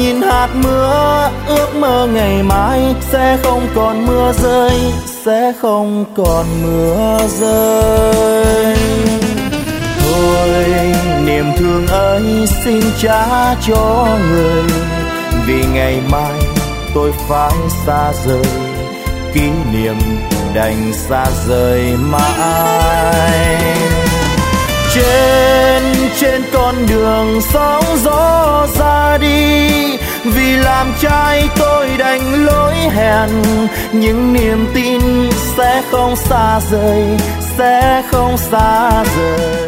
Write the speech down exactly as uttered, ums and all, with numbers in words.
nhìn hạt mưa, ước mơ ngày mai sẽ không còn mưa rơi, sẽ không còn mưa rơi. Thôi niềm thương ấy xin trả cho người, vì ngày mai tôi phải xa rời, kỷ niệm đành xa rời mãi. Trên trên con đường sóng gió ra đi, vì làm trai tôi đành lỗi hẹn, những niềm tin sẽ không xa rời, sẽ không xa rời.